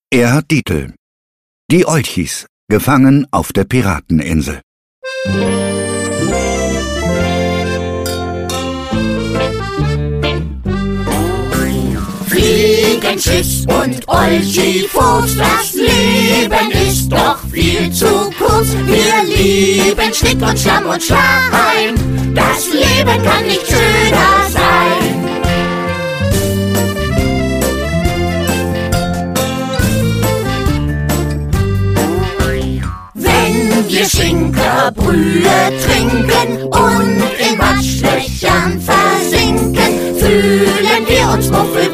Erhard Dietl. Die Olchis, gefangen auf der Pirateninsel. Fliegenschiss und Olchifuß, das Leben ist doch viel zu kurz. Wir lieben Schnick und Schlamm und Schleim, das Leben kann nicht schöner sein. Wenn wir Schinkerbrühe trinken und in Waschlöchern versinken, fühlen wir uns muffelig